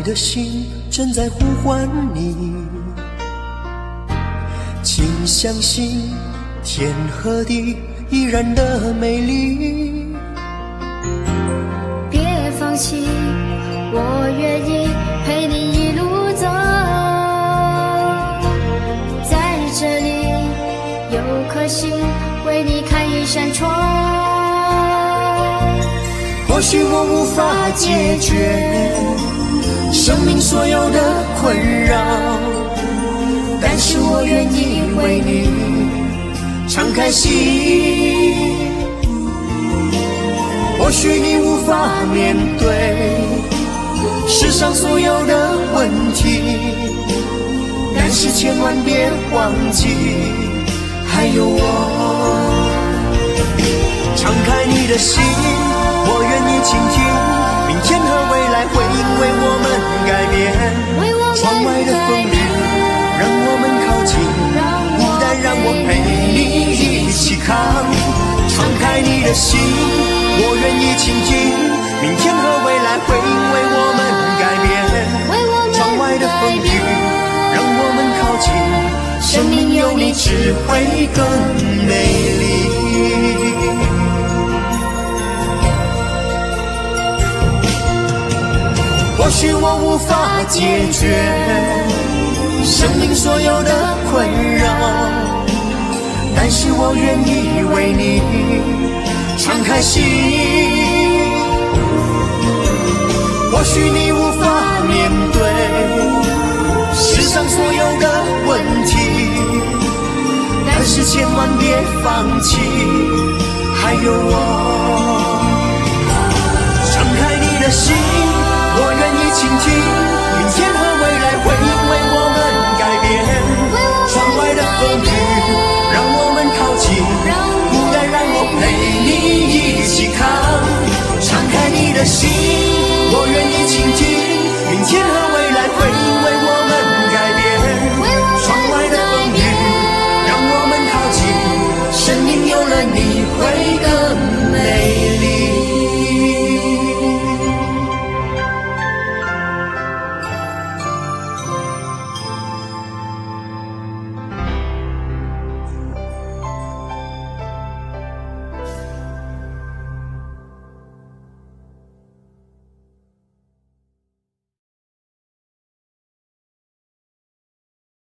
的心正在呼唤你，请相信天和地依然的美丽。 别放弃，我愿意陪你一路走。在这里有颗心为你开一扇窗。 或许我无法解决生命所有的困扰，但是我愿意为你敞开心。或许你无法面对世上所有的问题，但是千万别忘记还有我。敞开你的心，我愿意倾听，明天和未来会因为我们改变。窗外的风雨让我们靠近，孤单让我陪你一起扛。敞开你的心，我愿意倾听，明天和未来会因为我们改变。窗外的风雨让我们靠近，生命有你只会更美丽。或许我无法解决生命所有的困扰，但是我愿意为你敞开心。或许你无法面对世上所有的问题，但是千万别放弃还有我。敞开你的心，我愿意倾听，明天和未来会因为我们改变。窗外的风雨让我们靠近，孤单让我陪你一起扛。敞开你的心，